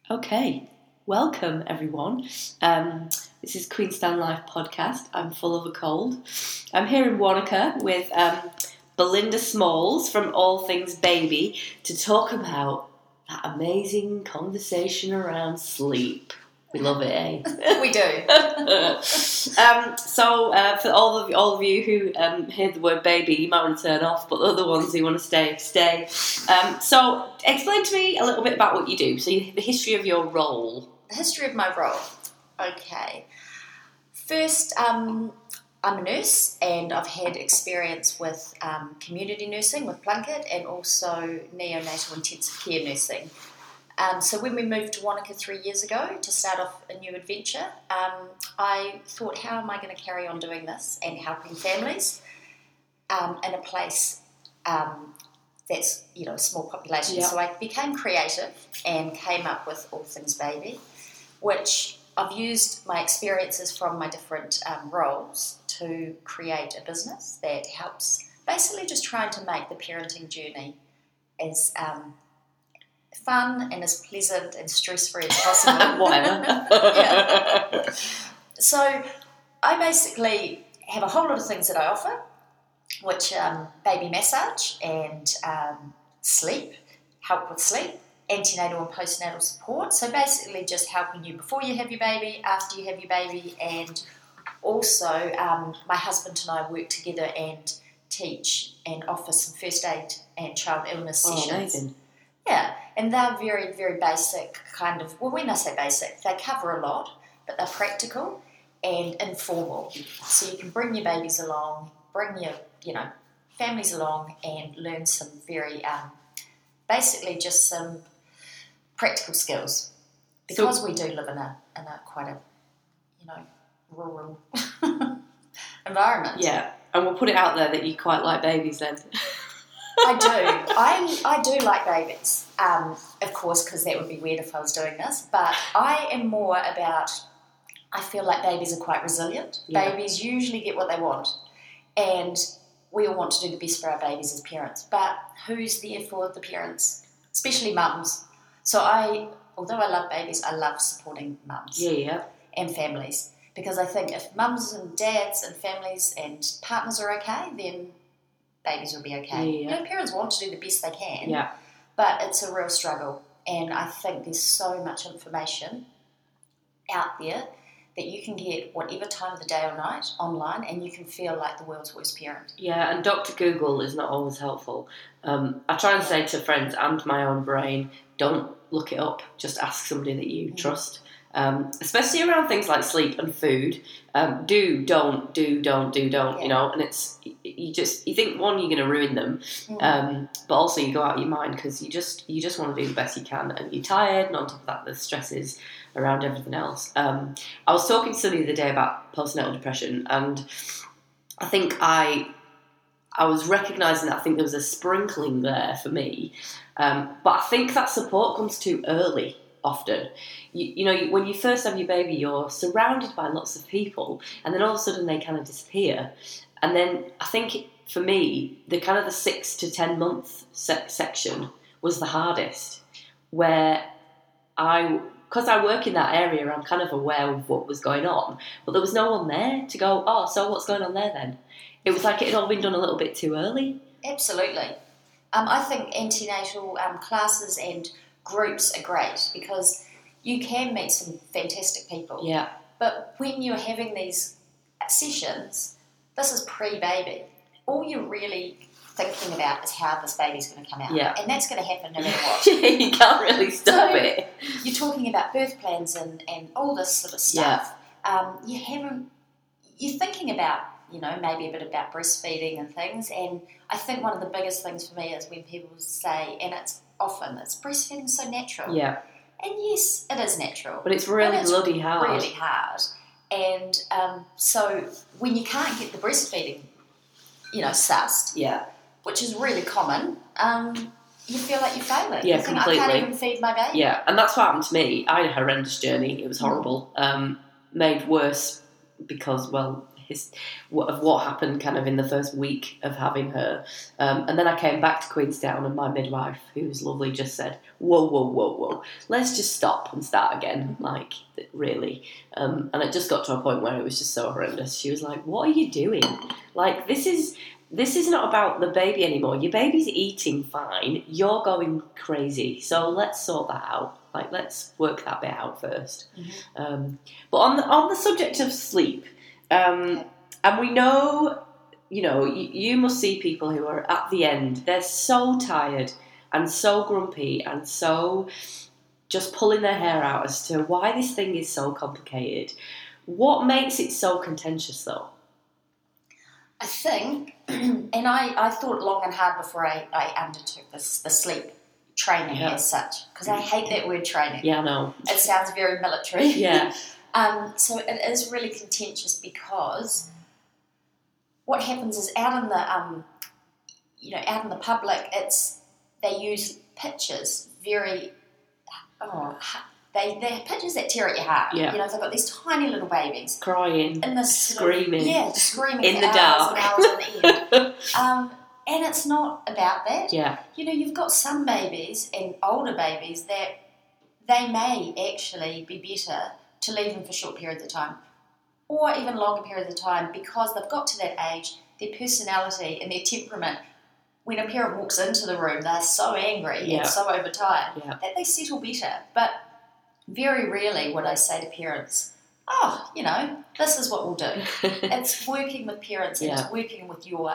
Okay, welcome everyone. This is Queenstown Life podcast. I'm full of a cold. I'm here in Wanaka with Belinda Smalls from All Things Baby to talk about that amazing conversation around sleep. We love it, eh? We do. For all of you who hear the word baby, you might want to turn off, but the other ones who want to stay. So explain to me a little bit about what you do. So the history of your role. The history of my role. Okay. First, I'm a nurse and I've had experience with community nursing with Plunket and also neonatal intensive care nursing. So when we moved to Wanaka 3 years ago to start off a new adventure, I thought, how am I going to carry on doing this and helping families in a place that's, a small population. Yeah. So I became creative and came up with All Things Baby, which I've used my experiences from my different roles to create a business that helps basically just trying to make the parenting journey as fun and as pleasant and stress-free as possible. Whatever. Yeah. So I basically have a whole lot of things that I offer, which baby massage and sleep, help with sleep, antenatal and postnatal support. So basically just helping you before you have your baby, after you have your baby, and also my husband and I work together and teach and offer some first aid and child illness sessions. Amazing. Yeah, and they're very, very basic kind of, well, when I say basic, they cover a lot, but they're practical and informal. So you can bring your babies along, bring your, families along and learn some very, basically just some practical skills. Because we do live in a quite a, rural environment. Yeah, and we'll put it out there that you quite like babies then. I do. I do like babies, of course, because that would be weird if I was doing this. But I am more about, I feel like babies are quite resilient. Yeah. Babies usually get what they want. And we all want to do the best for our babies as parents. But who's there for the parents? Especially mums. So although I love babies, I love supporting mums and families. Because I think if mums and dads and families and partners are okay, then babies will be okay. Yeah. Parents want to do the best they can, but it's a real struggle. And I think there's so much information out there that you can get whatever time of the day or night online and you can feel like the world's worst parent. Yeah, and Dr. Google is not always helpful. I try and say to friends and my own brain, don't look it up, just ask somebody that you trust. Especially around things like sleep and food. Don't, and it's, you think, one, you're going to ruin them, but also you go out of your mind because you just want to do the best you can and you're tired, and on top of that the stresses around everything else. I was talking to somebody the other day about postnatal depression, and I think I was recognising that I think there was a sprinkling there for me, but I think that support comes too early. Often, when you first have your baby, you're surrounded by lots of people, and then all of a sudden they kind of disappear. And then I think for me, the 6 to 10 month section was the hardest, where because I work in that area, I'm kind of aware of what was going on, but there was no one there to go, oh, so what's going on there then? It was like it had all been done a little bit too early. Absolutely. I think antenatal classes and groups are great because you can meet some fantastic people. Yeah. But when you're having these sessions, this is pre-baby. All you're really thinking about is how this baby's going to come out. Yeah. And that's going to happen no matter what. You can't really stop it. You're talking about birth plans and all this sort of stuff. Yeah. You're thinking about, maybe a bit about breastfeeding and things. And I think one of the biggest things for me is when people say, and it's breastfeeding so natural. Yeah. And yes, it is natural. But it's really bloody hard. Really hard. And so when you can't get the breastfeeding, sussed, which is really common, you feel like you're failing. Yeah, you think, completely. I can't even feed my baby. Yeah, and that's what happened to me. I had a horrendous journey. It was horrible. Made worse because, of what happened kind of in the first week of having her. And then I came back to Queenstown, and my midwife, who was lovely, just said, whoa, let's just stop and start again, like, really. And it just got to a point where it was just so horrendous. She was like, what are you doing? Like, this is not about the baby anymore. Your baby's eating fine. You're going crazy. So let's sort that out. Like, let's work that bit out first. But on the subject of sleep, and we know, you must see people who are at the end. They're so tired and so grumpy and so just pulling their hair out as to why this thing is so complicated. What makes it so contentious, though? I think, and I thought long and hard before I undertook the sleep training as such, because I hate that word training. Yeah, I know. It sounds very military. Yeah. So it is really contentious because what happens is out in the public, they use pictures they're pictures that tear at your heart. Yeah. They've got these tiny little babies crying, in this screaming, screaming in for the hours dark, and hours on end. And it's not about that. Yeah. You've got some babies and older babies that they may actually be better to leave them for short periods of time or even longer periods of time, because they've got to that age, their personality and their temperament, when a parent walks into the room, they're so angry and so overtired that they settle better. But very rarely would I say to parents, this is what we'll do. It's working with parents and it's working with your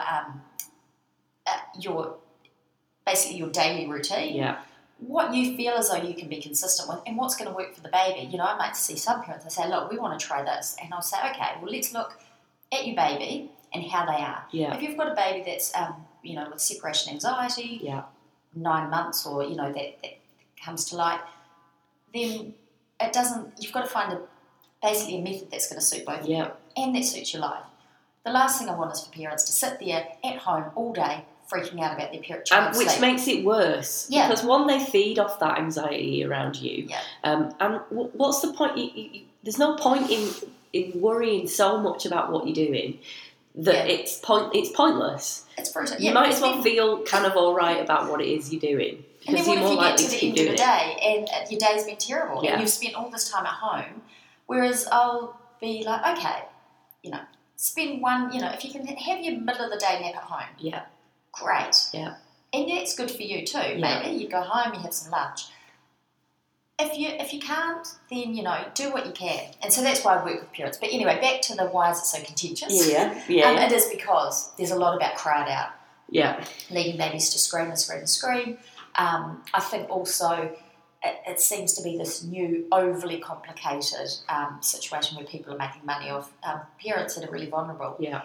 basically your daily routine. Yeah. What you feel as though you can be consistent with and what's going to work for the baby. I might see some parents, they say, look, we want to try this. And I'll say, okay, well, let's look at your baby and how they are. Yeah. If you've got a baby that's, with separation anxiety, 9 months or, that comes to light, then you've got to find basically a method that's going to suit both of you and that suits your life. The last thing I want is for parents to sit there at home all day freaking out about their parent which makes it worse. Yeah. Because one, they feed off that anxiety around you. Yeah. And what's the point? There's no point in worrying so much about what you're doing that it's pointless. It's brutal. You might as well feel kind of all right about what it is you're doing. And then what if you get to the end of the day and your day's been terrible and you've spent all this time at home, whereas I'll be like, okay, spend one, if you can have your middle of the day nap at home. Yeah. Great. Yeah. And that's good for you too, Yeah. maybe. You go home, you have some lunch. If you can't, then, do what you can. And so that's why I work with parents. But anyway, back to the why is it so contentious. Yeah. It is because there's a lot about cry it out. Yeah. Leading babies to scream and scream and scream. I think also it seems to be this new, overly complicated situation where people are making money off parents that are really vulnerable. Yeah.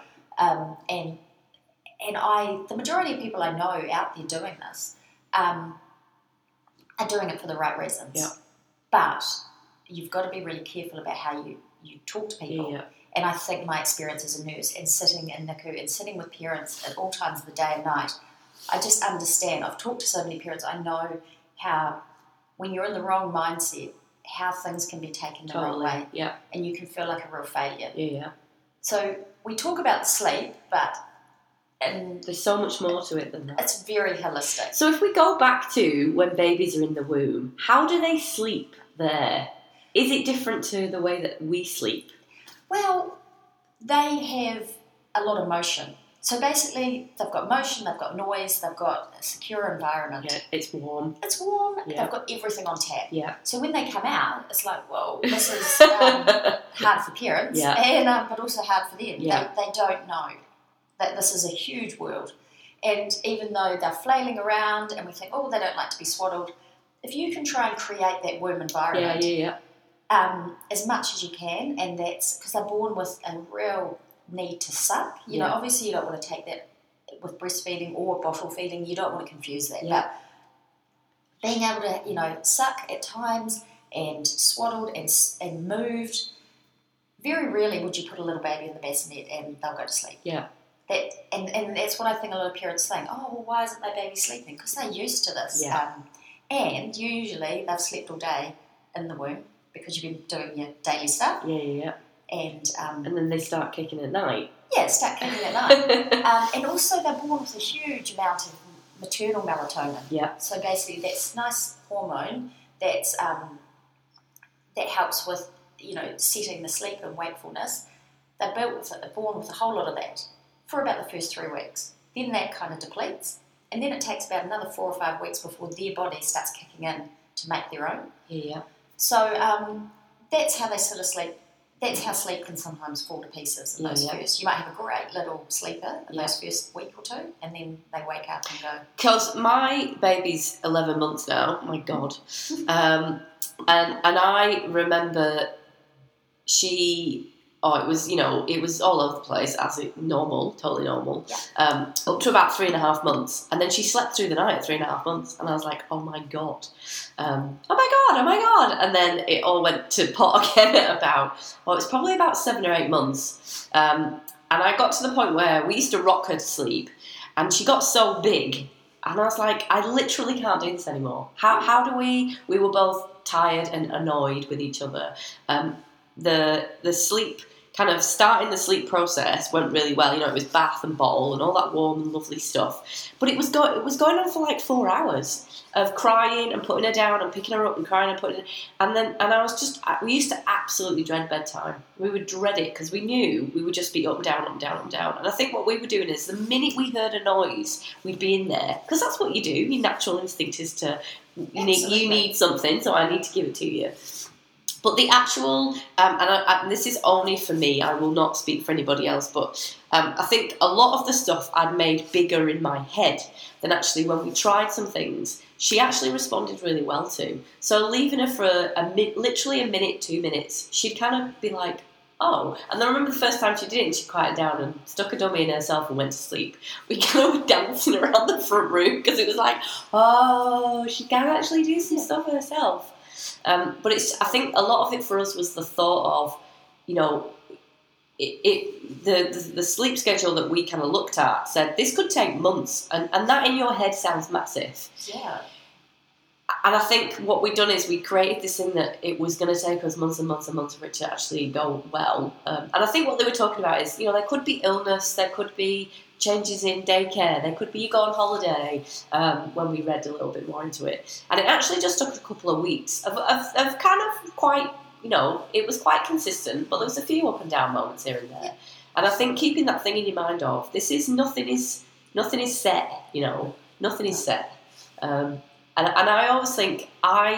And the majority of people I know out there doing this are doing it for the right reasons. Yeah. But you've got to be really careful about how you talk to people. Yeah. And I think my experience as a nurse and sitting in NICU and sitting with parents at all times of the day and night, I just understand. I've talked to so many parents. I know how, when you're in the wrong mindset, how things can be taken the wrong way. Yeah. And you can feel like a real failure. Yeah. So we talk about sleep, but there's so much more to it than that. It's very holistic. So if we go back to when babies are in the womb, how do they sleep there? Is it different to the way that we sleep? Well, they have a lot of motion. So basically, they've got motion, they've got noise, they've got a secure environment. Yeah, it's warm. It's warm. Yeah. They've got everything on tap. Yeah. So when they come out, it's like, whoa, this is hard for parents, and but also hard for them. Yeah. They don't know that this is a huge world. And even though they're flailing around and we think, oh, they don't like to be swaddled, if you can try and create that womb environment as much as you can, and that's because they're born with a real need to suck. You know, obviously you don't want to take that with breastfeeding or bottle feeding. You don't want to confuse that. Yeah. But being able to, suck at times and swaddled and moved, very rarely would you put a little baby in the bassinet and they'll go to sleep. Yeah. And that's what I think a lot of parents think, oh, well, why isn't my baby sleeping? Because they're used to this. Yeah. And usually they've slept all day in the womb because you've been doing your daily stuff. Yeah. And then they start kicking at night. Yeah, start kicking at night. And also they're born with a huge amount of maternal melatonin. Yeah. So basically that's nice hormone that's that helps with, setting the sleep and wakefulness. They're born with a whole lot of that for about the first 3 weeks. Then that kind of depletes, and then it takes about another 4 or 5 weeks before their body starts kicking in to make their own. Yeah. So that's how they sort of sleep. That's how sleep can sometimes fall to pieces in those first. You might have a great little sleeper in those first week or two, and then they wake up and go. Because my baby's 11 months now. My God. And I remember it was all over the place, totally normal, up to about 3.5 months. And then she slept through the night at 3.5 months. And I was like, oh my God. Oh my God. And then it all went to pot again at it's probably about 7 or 8 months. And I got to the point where we used to rock her to sleep. And she got so big. And I was like, I literally can't do this anymore. How do we were both tired and annoyed with each other. The sleep, kind of starting the sleep process went really well. It was bath and bottle and all that warm and lovely stuff. But it was going on for like 4 hours of crying and putting her down and picking her up and crying and putting her, and I was we used to absolutely dread bedtime. We would dread it because we knew we would just be up and down, up and down, up and down. And I think what we were doing is the minute we heard a noise, we'd be in there, because that's what you do. Your natural instinct is to you need something, so I need to give it to you. But the actual, and this is only for me, I will not speak for anybody else, but I think a lot of the stuff I'd made bigger in my head than actually when we tried some things, she actually responded really well to. So leaving her for literally a minute, 2 minutes, she'd kind of be like, oh. And then I remember the first time she did it, and she quieted down and stuck a dummy in herself and went to sleep. We kind of were dancing around the front room because it was like, oh, she can actually do some stuff herself. But I think a lot of it for us was the thought of, the sleep schedule that we kind of looked at said this could take months, and that in your head sounds massive. Yeah. And I think what we'd done is we created this thing that it was going to take us months and months and months for it to actually go well. And I think what they were talking about is, there could be illness, there could be changes in daycare, there could be you go on holiday, when we read a little bit more into it. And it actually just took a couple of weeks of kind of quite, it was quite consistent, but there was a few up and down moments here and there. Yeah. And I think keeping that thing in your mind of, nothing is set, nothing is set. And I always think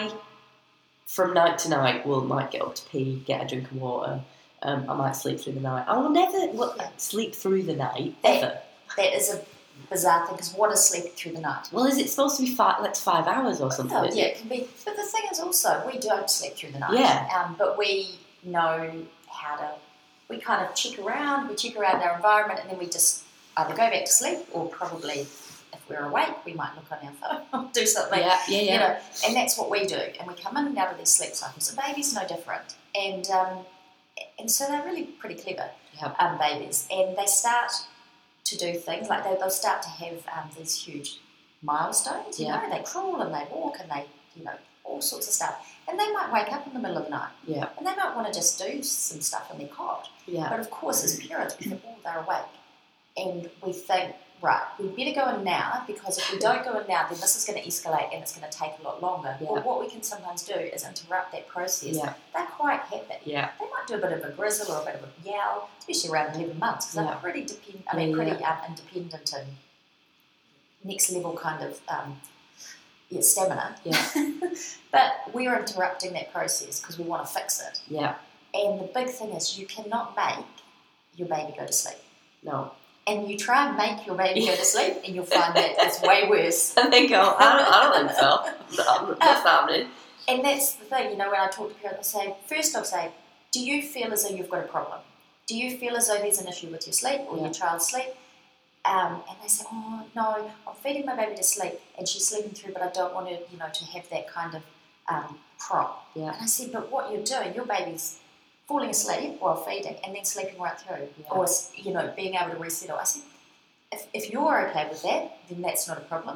from night to night, might get up to pee, get a drink of water. I might sleep through the night. I will never sleep through the night, ever. That is a bizarre thing, because what is sleep through the night? Well, is it supposed to be 5 hours or something? Oh, yeah, it can be. But the thing is also, we don't sleep through the night. Yeah. But we know we kind of check around our environment, and then we just either go back to sleep, or probably, if we're awake, we might look on our phone or do something. Yeah. And that's what we do. And we come in and out of these sleep cycles. A baby's no different. And so they're really pretty clever, babies. And they start to do things like they'll start to have these huge milestones. They crawl and they walk and they, all sorts of stuff. And they might wake up in the middle of the night. Yeah. And they might want to just do some stuff in their cot. Yeah. But of course, as parents, we think, they're awake. And we think, right, we better go in now, because if we don't go in now, then this is going to escalate and it's going to take a lot longer. Yeah. But what we can sometimes do is interrupt that process. Yeah. They're quite happy. Yeah. They might do a bit of a grizzle or a bit of a yowl, especially around 11 months, because they're pretty independent and next level kind of stamina. Yeah. But we're interrupting that process because we want to fix it. Yeah. And the big thing is, you cannot make your baby go to sleep. No. And you try and make your baby go to sleep, and you'll find that it's way worse. And they go, I don't think so. What's happening? And that's the thing, when I talk to parents, I'll say, do you feel as though you've got a problem? Do you feel as though there's an issue with your sleep or your child's sleep? And they say, oh, no, I'm feeding my baby to sleep, and she's sleeping through, but I don't want her, to have that kind of prop. Yeah. And I said, but what you're doing, your baby's falling asleep while feeding and then sleeping right through, or being able to resettle. I said, if you're okay with that, then that's not a problem.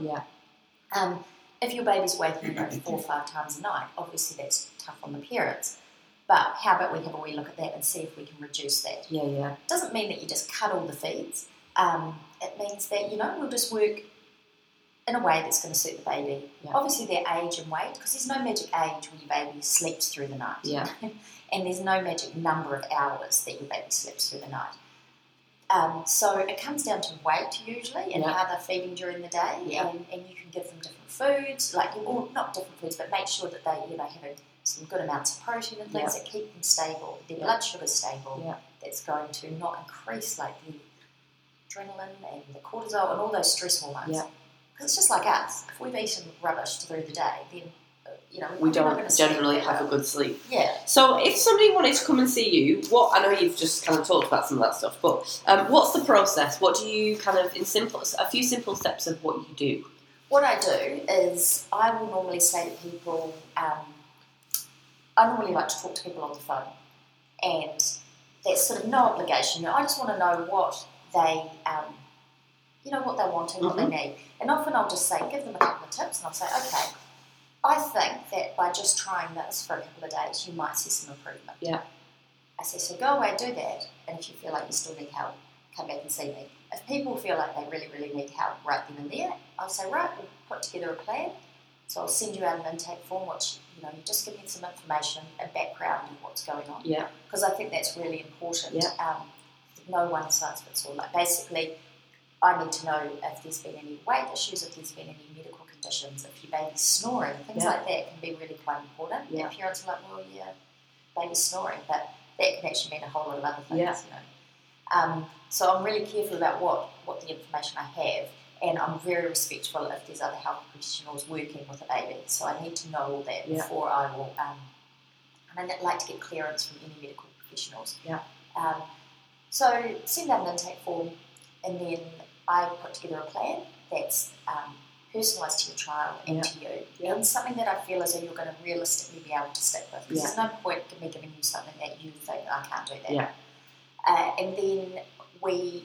Yeah. If your baby's waking 4 or 5 times a night, obviously that's tough on the parents. But how about we have a wee look at that and see if we can reduce that? Yeah. It doesn't mean that you just cut all the feeds. It means that, we'll just work in a way that's going to suit the baby. Yeah. Obviously their age and weight, because there's no magic age when your baby sleeps through the night. Yeah. And there's no magic number of hours that your baby sleeps through the night. So it comes down to weight usually and how they're feeding during the day, and you can give them different foods, not different foods, but make sure that they have some good amounts of protein and things that keep them stable, their blood sugar stable. That's going to not increase like the adrenaline and the cortisol and all those stress hormones. Yeah. Because it's just like us. If we've eaten rubbish through the day, then we don't generally have a good sleep. Yeah. So if somebody wanted to come and see you, I know you've just kind of talked about some of that stuff, but what's the process? What do you kind of, a few simple steps of what you do? What I do is I will normally say to people, I normally like to talk to people on the phone, and that's sort of no obligation. I just want to know what they, what they're wanting, what they need. And often I'll just say, give them a couple of tips, and I'll say, okay, I think that by just trying this for a couple of days, you might see some improvement. Yeah. I say, so go away, do that, and if you feel like you still need help, come back and see me. If people feel like they really, really need help right then and there, I'll say, right, we'll put together a plan. So I'll send you out an intake form, which, you just give me some information, a background of what's going on. Yeah. Because I think that's really important. Yeah. No one size fits all. Like basically, I need to know if there's been any weight issues, if there's been any medical conditions, if your baby's snoring, things like that can be really quite important. Yeah. And parents are like, well, yeah, baby's snoring, but that can actually mean a whole lot of other things, So I'm really careful about what the information I have, and I'm very respectful if there's other health professionals working with a baby. So I need to know all that before I will, and I'd like to get clearance from any medical professionals. Yeah. So send out an intake form, and then I put together a plan that's personalised to your child and to you, and something that I feel as though you're going to realistically be able to stick with. Because there's no point in me giving you something that you think, I can't do that. Yeah. And then we,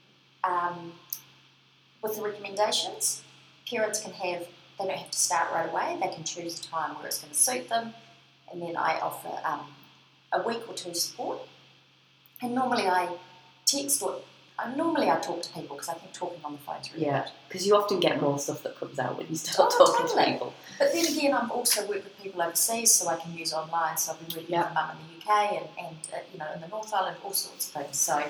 with the recommendations, parents they don't have to start right away. They can choose a time where it's going to suit them, and then I offer a week or two support. And normally I text normally I talk to people because I think talking on the phone is really good. Because you often get more stuff that comes out when you start talking to people. But then again, I've also worked with people overseas, so I can use online. So I've been working with a mum in the UK and in the North Island, all sorts of things. So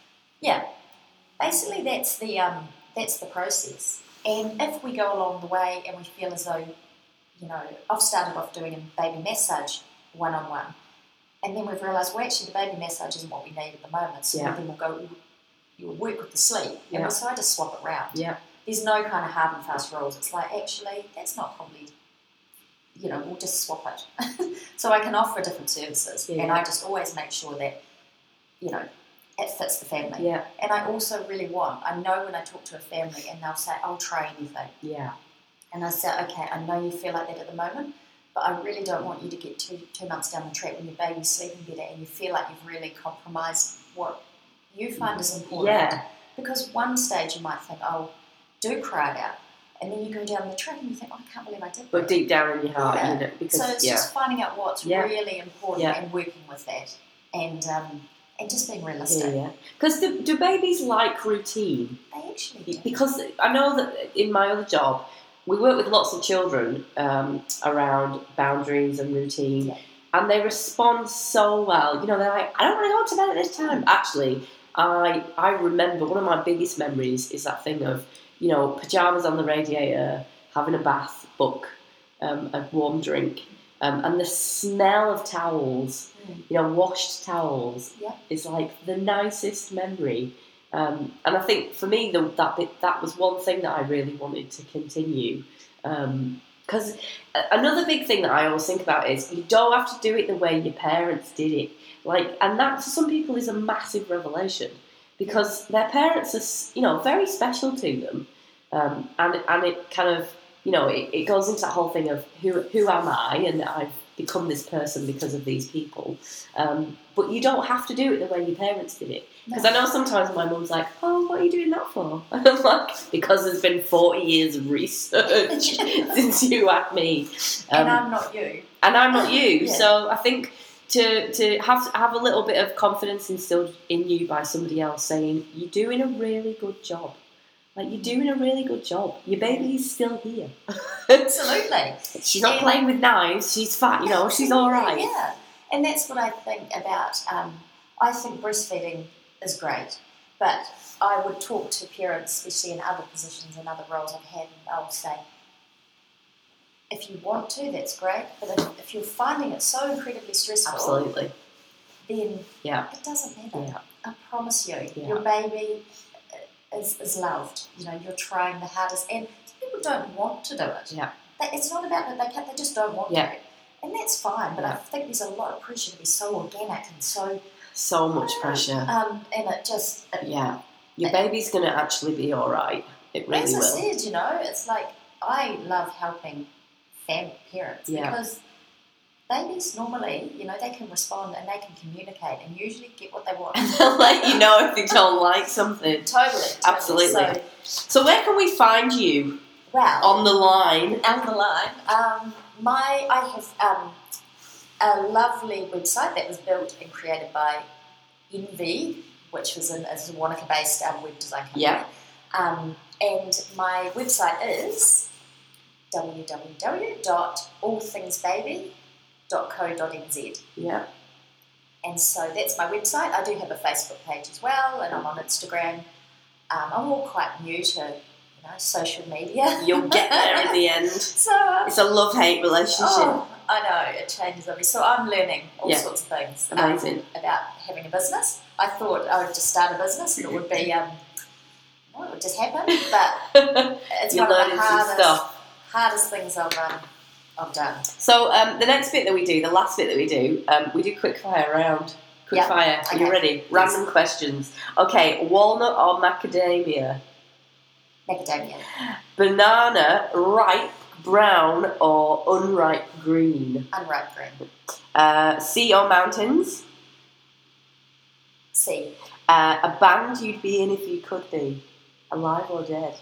basically that's the process. And if we go along the way and we feel as though, I've started off doing a baby massage one-on-one, and then we've realised, well, actually the baby massage isn't what we need at the moment. So then we'll go. You'll work with the sleep, and so I just swap it around. Yeah. There's no kind of hard and fast rules. It's like, actually, that's not probably, we'll just swap it. So I can offer different services, and I just always make sure that, it fits the family. Yeah. And I also really I know when I talk to a family and they'll say, I'll try anything. Yeah. And I say, okay, I know you feel like that at the moment, but I really don't want you to get 2 months down the track when your baby's sleeping better and you feel like you've really compromised what you find is important. Yeah. Because one stage you might think, do cry it out. And then you go down the track and you think, I can't believe I did that. But deep down in your heart, because... So it's just finding out what's really important and working with that. And just being realistic. Yeah. Because do babies like routine? They actually do. Because I know that in my other job, we work with lots of children around boundaries and routine. Yeah. And they respond so well. They're like, I don't want to go to bed at this time. Actually, I remember one of my biggest memories is that thing of, pyjamas on the radiator, having a bath, book, a warm drink, and the smell of towels, washed towels, is like the nicest memory. And I think for me, that was one thing that I really wanted to continue. Because another big thing that I always think about is you don't have to do it the way your parents did it. And that for some people is a massive revelation because their parents are, very special to them. And it kind of, it goes into that whole thing of who am I, and I've become this person because of these people. But you don't have to do it the way your parents did it. Because I know sometimes my mum's like, what are you doing that for? And I'm like, because there's been 40 years of research since you had me. And I'm not you. And I'm not you. Yeah. So I think, to have a little bit of confidence instilled in you by somebody else saying, you're doing a really good job. Like, you're doing a really good job. Your baby is still here. Absolutely. She's not playing with knives. She's fat, she's all right. Yeah. And that's what I think about, I think breastfeeding is great. But I would talk to parents, especially in other positions and other roles I've had, and I would say, if you want to, that's great. But if you're finding it so incredibly stressful, Absolutely. then Yeah. it doesn't matter. Yeah. I promise you, Yeah. your baby is loved. You're trying the hardest, and people don't want to do it. Yeah. It's not about that they just don't want Yeah. to, and that's fine. But I think there's a lot of pressure to be so organic and so much pressure. and it just Your baby's going to actually be all right. It really as will. I said, it's like I love helping parents because babies normally, they can respond and they can communicate and usually get what they want. And they'll let you know if they don't like something. Totally. Absolutely. So where can we find you? Well, on the line. I have a lovely website that was built and created by Envy, which was a Wanaka-based web design company. Yeah. And my website is www.allthingsbaby.co.nz. Yeah. And so that's my website. I do have a Facebook page as well, and I'm on Instagram. I'm all quite new to social media. You'll get there in the end. So it's a love-hate relationship. Oh, I know, it changes every. So I'm learning all sorts of things Amazing. About having a business. I thought I would just start a business and it would be, it would just happen. But it's one of the hardest things I've done. So the next bit that we do, the last bit that we do quick fire round. Quick fire. Are you ready? Random questions. Okay, walnut or macadamia? Macadamia. Banana, ripe brown or unripe green? Unripe green. Sea or mountains? Sea. A band you'd be in if you could be, alive or dead?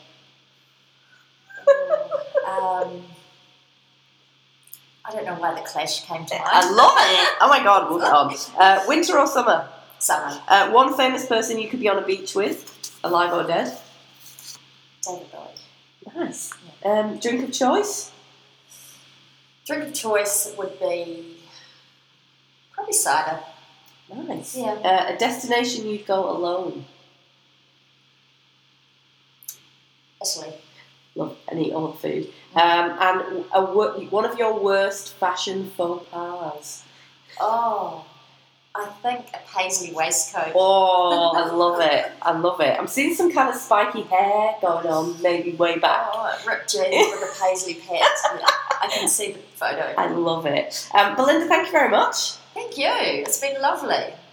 I don't know why the Clash came to mind. I love it. Oh my God, we'll get on. Winter or summer? Summer. One famous person you could be on a beach with, alive or dead? David Bowie. Nice. Drink of choice? Drink of choice would be probably cider. Nice. Yeah. A destination you'd go alone? Italy. Love and eat all the food. And one of your worst fashion faux pas? Oh, I think a paisley waistcoat. Oh, I love it. I love it. I'm seeing some kind of spiky hair going on, maybe way back. Oh, ripped jeans with a paisley pant. Yeah, I can see the photo. I love it. Belinda, thank you very much. Thank you. It's been lovely.